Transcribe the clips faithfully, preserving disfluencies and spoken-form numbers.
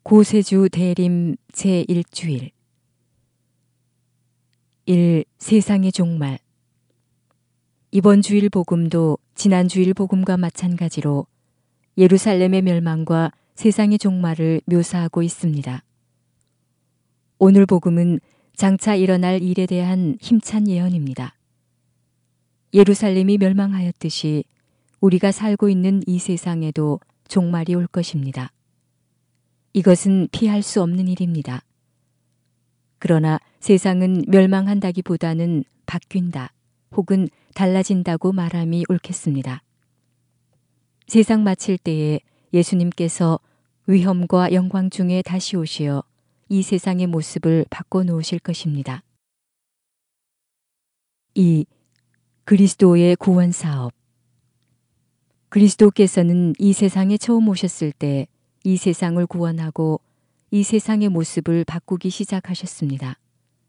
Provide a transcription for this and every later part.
고세주 대림 제일 주일 일. 세상의 종말. 이번 주일 복음도 지난 주일 복음과 마찬가지로 예루살렘의 멸망과 세상의 종말을 묘사하고 있습니다. 오늘 복음은 장차 일어날 일에 대한 힘찬 예언입니다. 예루살렘이 멸망하였듯이 우리가 살고 있는 이 세상에도 종말이 올 것입니다. 이것은 피할 수 없는 일입니다. 그러나 세상은 멸망한다기보다는 바뀐다 혹은 달라진다고 말함이 옳겠습니다. 세상 마칠 때에 예수님께서 위엄과 영광 중에 다시 오시어 이 세상의 모습을 바꿔놓으실 것입니다. 이. 그리스도의 구원 사업. 그리스도께서는 이 세상에 처음 오셨을 때 이 세상을 구원하고 이 세상의 모습을 바꾸기 시작하셨습니다.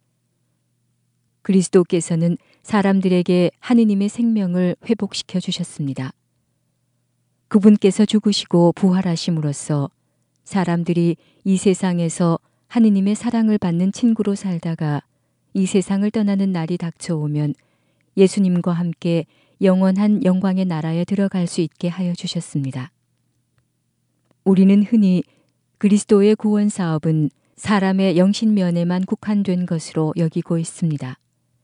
그리스도께서는 사람들에게 하느님의 생명을 회복시켜 주셨습니다. 그분께서 죽으시고 부활하심으로써 사람들이 이 세상에서 하느님의 사랑을 받는 친구로 살다가 이 세상을 떠나는 날이 닥쳐오면 예수님과 함께 영원한 영광의 나라에 들어갈 수 있게 하여 주셨습니다. 우리는 흔히 그리스도의 구원 사업은 사람의 영신면에만 국한된 것으로 여기고 있습니다.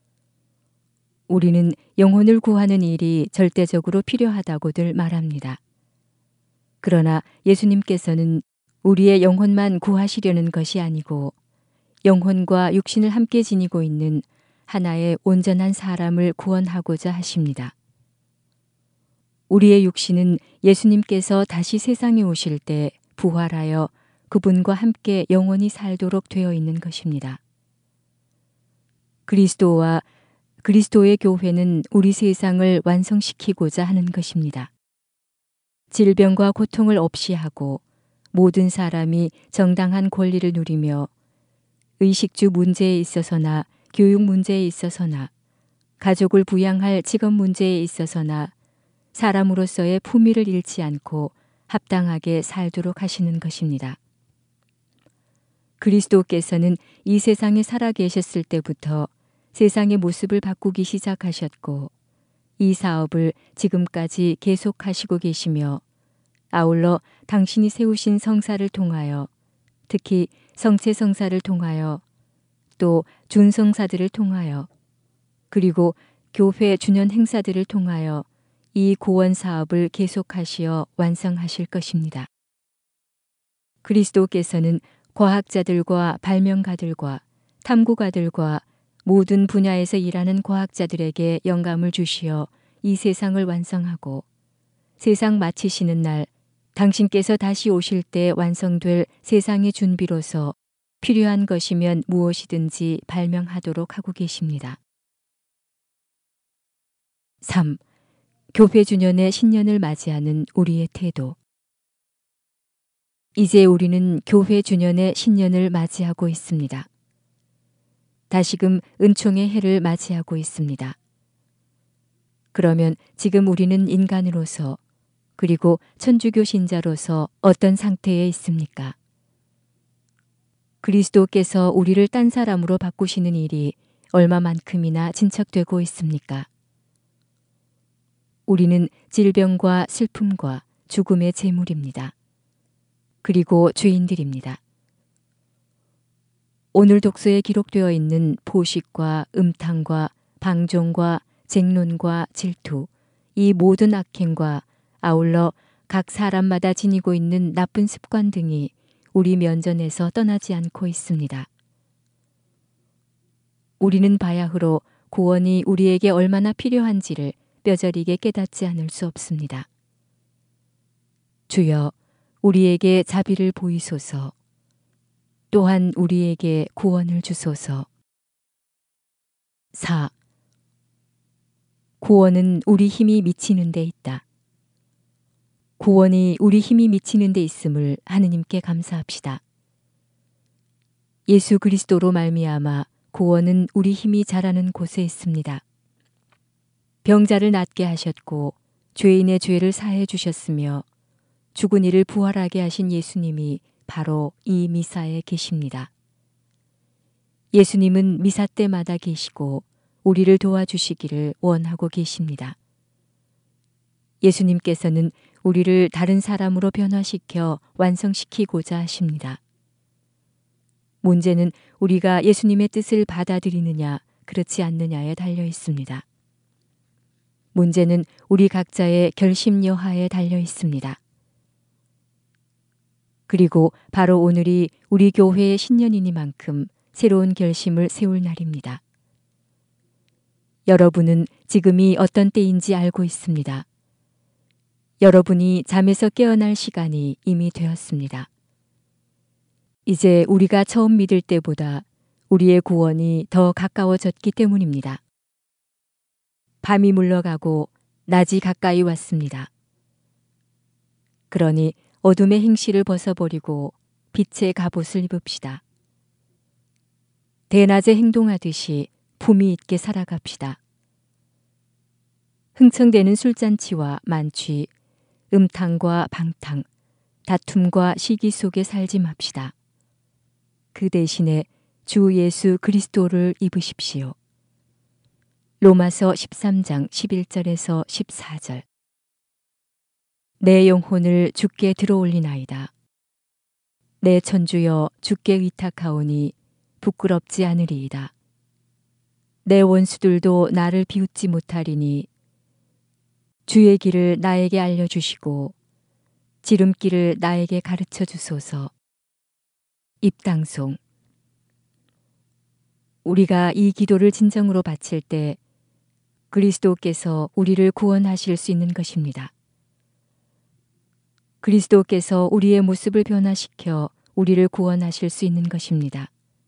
우리는 영혼을 구하는 일이 절대적으로 필요하다고들 말합니다. 그러나 예수님께서는 우리의 영혼만 구하시려는 것이 아니고 영혼과 육신을 함께 지니고 있는 하나의 온전한 사람을 구원하고자 하십니다. 우리의 육신은 예수님께서 다시 세상에 오실 때 부활하여 그분과 함께 영원히 살도록 되어 있는 것입니다. 그리스도와 그리스도의 교회는 우리 세상을 완성시키고자 하는 것입니다. 질병과 고통을 없이 하고 모든 사람이 정당한 권리를 누리며 의식주 문제에 있어서나 교육 문제에 있어서나 가족을 부양할 직업 문제에 있어서나 사람으로서의 품위를 잃지 않고 합당하게 살도록 하시는 것입니다. 그리스도께서는 이 세상에 살아 계셨을 때부터 세상의 모습을 바꾸기 시작하셨고 이 사업을 지금까지 계속하시고 계시며 아울러 당신이 세우신 성사를 통하여 특히 성체성사를 통하여 또 준성사들을 통하여 그리고 교회 주년 행사들을 통하여 이 구원 사업을 계속하시어 완성하실 것입니다. 그리스도께서는 과학자들과 발명가들과 탐구가들과 모든 분야에서 일하는 과학자들에게 영감을 주시어 이 세상을 완성하고 세상 마치시는 날 당신께서 다시 오실 때 완성될 세상의 준비로서 필요한 것이면 무엇이든지 발명하도록 하고 계십니다. 삼. 교회 주년의 신년을 맞이하는 우리의 태도. 이제 우리는 교회 주년의 신년을 맞이하고 있습니다. 다시금 은총의 해를 맞이하고 있습니다. 그러면 지금 우리는 인간으로서 그리고 천주교 신자로서 어떤 상태에 있습니까? 그리스도께서 우리를 딴 사람으로 바꾸시는 일이 얼마만큼이나 진척되고 있습니까? 우리는 질병과 슬픔과 죽음의 제물입니다. 그리고 죄인들입니다. 오늘 독서에 기록되어 있는 포식과 음탕과 방종과 쟁론과 질투, 이 모든 악행과 아울러 각 사람마다 지니고 있는 나쁜 습관 등이 우리 면전에서 떠나지 않고 있습니다. 우리는 바야흐로 구원이 우리에게 얼마나 필요한지를 뼈저리게 깨닫지 않을 수 없습니다. 주여, 우리에게 자비를 보이소서. 또한 우리에게 구원을 주소서. 사. 구원은 우리 힘이 미치는 데 있다. 구원이 우리 힘이 미치는 데 있음을 하느님께 감사합시다. 예수 그리스도로 말미암아 구원은 우리 힘이 자라는 곳에 있습니다. 병자를 낫게 하셨고 죄인의 죄를 사해 주셨으며 죽은 이를 부활하게 하신 예수님이 바로 이 미사에 계십니다. 예수님은 미사 때마다 계시고 우리를 도와주시기를 원하고 계십니다. 예수님께서는 우리를 다른 사람으로 변화시켜 완성시키고자 하십니다. 문제는 우리가 예수님의 뜻을 받아들이느냐, 그렇지 않느냐에 달려 있습니다. 문제는 우리 각자의 결심 여하에 달려 있습니다. 그리고 바로 오늘이 우리 교회의 신년이니만큼 새로운 결심을 세울 날입니다. 여러분은 지금이 어떤 때인지 알고 있습니다. 여러분이 잠에서 깨어날 시간이 이미 되었습니다. 이제 우리가 처음 믿을 때보다 우리의 구원이 더 가까워졌기 때문입니다. 밤이 물러가고 낮이 가까이 왔습니다. 그러니 어둠의 행실을 벗어버리고 빛의 갑옷을 입읍시다. 대낮에 행동하듯이 품위 있게 살아갑시다. 흥청대는 술잔치와 만취, 음탕과 방탕, 다툼과 시기 속에 살지 맙시다. 그 대신에 주 예수 그리스도를 입으십시오. 로마서 십삼 장 십일 절에서 십사 절. 내 영혼을 주께 들어올리나이다. 내 천주여 주께 의탁하오니 부끄럽지 않으리이다. 내 원수들도 나를 비웃지 못하리니 주의 길을 나에게 알려주시고 지름길을 나에게 가르쳐 주소서. 입당송. 우리가 이 기도를 진정으로 바칠 때 그리스도께서 우리를 구원하실 수 있는 것입니다. 그리스도께서 우리의 모습을 변화시켜 우리를 구원하실 수 있는 것입니다.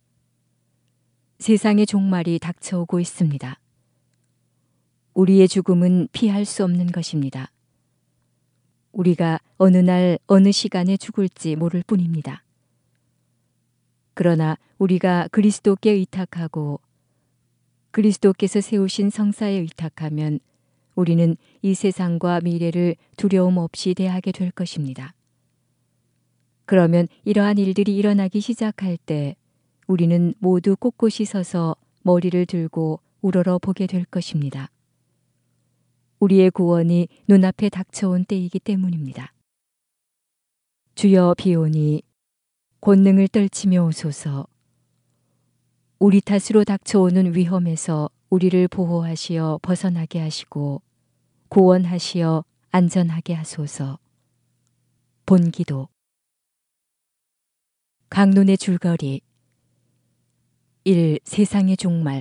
세상의 종말이 닥쳐오고 있습니다. 우리의 죽음은 피할 수 없는 것입니다. 우리가 어느 날 어느 시간에 죽을지 모를 뿐입니다. 그러나 우리가 그리스도께 의탁하고 그리스도께서 세우신 성사에 의탁하면 우리는 이 세상과 미래를 두려움 없이 대하게 될 것입니다. 그러면 이러한 일들이 일어나기 시작할 때 우리는 모두 꼿꼿이 서서 머리를 들고 우러러 보게 될 것입니다. 우리의 구원이 눈앞에 닥쳐온 때이기 때문입니다. 주여 비오니 권능을 떨치며 오소서. 우리 탓으로 닥쳐오는 위험에서 우리를 보호하시어 벗어나게 하시고 구원하시어 안전하게 하소서. 본기도. 강론의 줄거리. 일. 세상의 종말.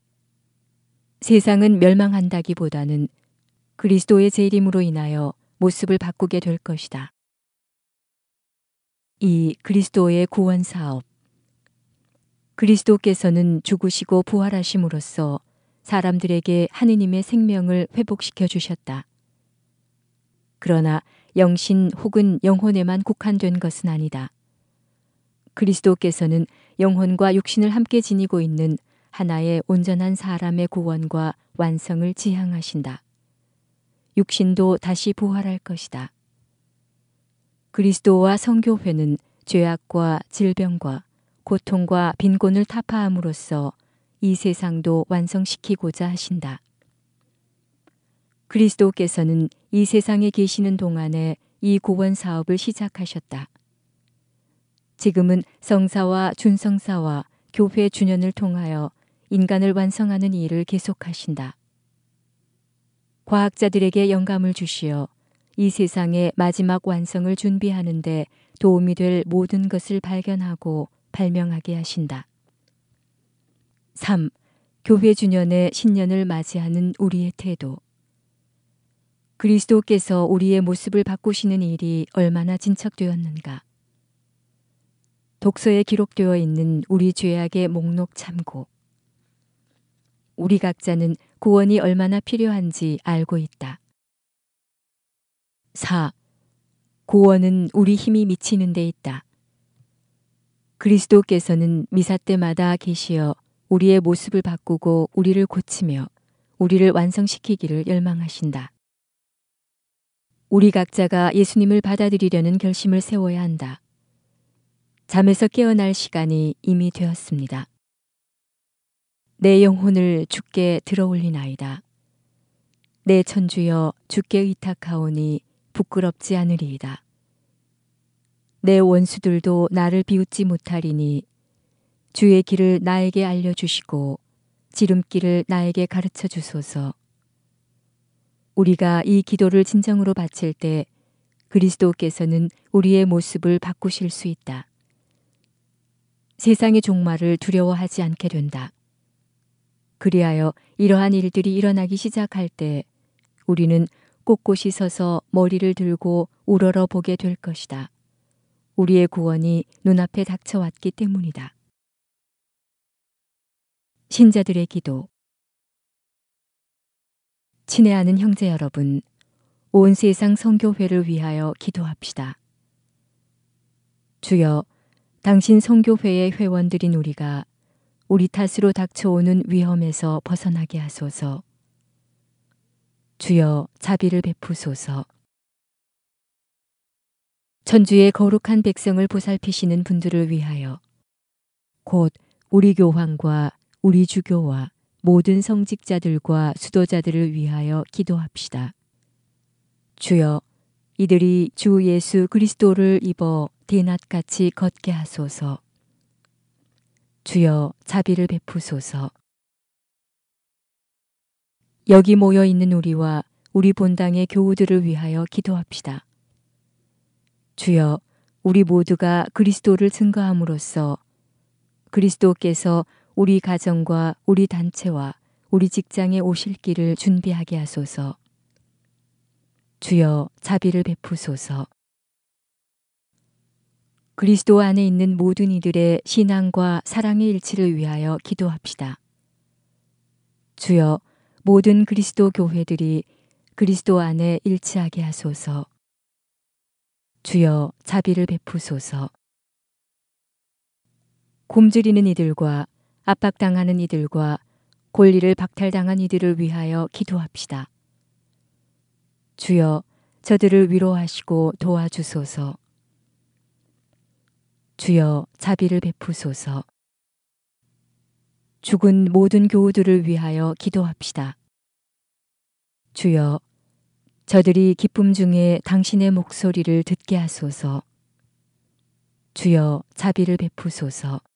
세상은 멸망한다기보다는 그리스도의 재림으로 인하여 모습을 바꾸게 될 것이다. 이. 그리스도의 구원 사업. 그리스도께서는 죽으시고 부활하심으로써 사람들에게 하느님의 생명을 회복시켜 주셨다. 그러나 영신 혹은 영혼에만 국한된 것은 아니다. 그리스도께서는 영혼과 육신을 함께 지니고 있는 하나의 온전한 사람의 구원과 완성을 지향하신다. 육신도 다시 부활할 것이다. 그리스도와 성교회는 죄악과 질병과 고통과 빈곤을 타파함으로써 이 세상도 완성시키고자 하신다. 그리스도께서는 이 세상에 계시는 동안에 이 구원 사업을 시작하셨다. 지금은 성사와 준성사와 교회 준연을 통하여 인간을 완성하는 일을 계속하신다. 과학자들에게 영감을 주시어 이 세상의 마지막 완성을 준비하는 데 도움이 될 모든 것을 발견하고 발명하게 하신다. 삼. 교회 주년의 신년을 맞이하는 우리의 태도. 그리스도께서 우리의 모습을 바꾸시는 일이 얼마나 진척되었는가. 독서에 기록되어 있는 우리 죄악의 목록 참고. 우리 각자는 구원이 얼마나 필요한지 알고 있다. 사. 구원은 우리 힘이 미치는 데 있다. 그리스도께서는 미사 때마다 계시어 우리의 모습을 바꾸고 우리를 고치며 우리를 완성시키기를 열망하신다. 우리 각자가 예수님을 받아들이려는 결심을 세워야 한다. 잠에서 깨어날 시간이 이미 되었습니다. 내 영혼을 주께 들어올리나이다. 내 천주여 주께 의탁하오니 부끄럽지 않으리이다. 내 원수들도 나를 비웃지 못하리니 주의 길을 나에게 알려주시고 지름길을 나에게 가르쳐 주소서. 우리가 이 기도를 진정으로 바칠 때 그리스도께서는 우리의 모습을 바꾸실 수 있다. 세상의 종말을 두려워하지 않게 된다. 그리하여 이러한 일들이 일어나기 시작할 때 우리는 꼿꼿이 서서 머리를 들고 우러러 보게 될 것이다. 우리의 구원이 눈앞에 닥쳐왔기 때문이다. 신자들의 기도. 친애하는 형제 여러분, 온 세상 선교회를 위하여 기도합시다. 주여, 당신 선교회의 회원들인 우리가 우리 탓으로 닥쳐오는 위험에서 벗어나게 하소서. 주여, 자비를 베푸소서. 천주의 거룩한 백성을 보살피시는 분들을 위하여 곧 우리 교황과 우리 주교와 모든 성직자들과 수도자들을 위하여 기도합시다. 주여, 이들이 주 예수 그리스도를 입어 대낮같이 걷게 하소서. 주여, 자비를 베푸소서. 여기 모여 있는 우리와 우리 본당의 교우들을 위하여 기도합시다. 주여, 우리 모두가 그리스도를 증거함으로써 그리스도께서 우리 가정과 우리 단체와 우리 직장에 오실 길을 준비하게 하소서. 주여, 자비를 베푸소서. 그리스도 안에 있는 모든 이들의 신앙과 사랑의 일치를 위하여 기도합시다. 주여, 모든 그리스도 교회들이 그리스도 안에 일치하게 하소서. 주여, 자비를 베푸소서. 굶주리는 이들과 압박당하는 이들과 권리를 박탈당한 이들을 위하여 기도합시다. 주여, 저들을 위로하시고 도와주소서. 주여, 자비를 베푸소서. 죽은 모든 교우들을 위하여 기도합시다. 주여, 저들이 기쁨 중에 당신의 목소리를 듣게 하소서. 주여, 자비를 베푸소서.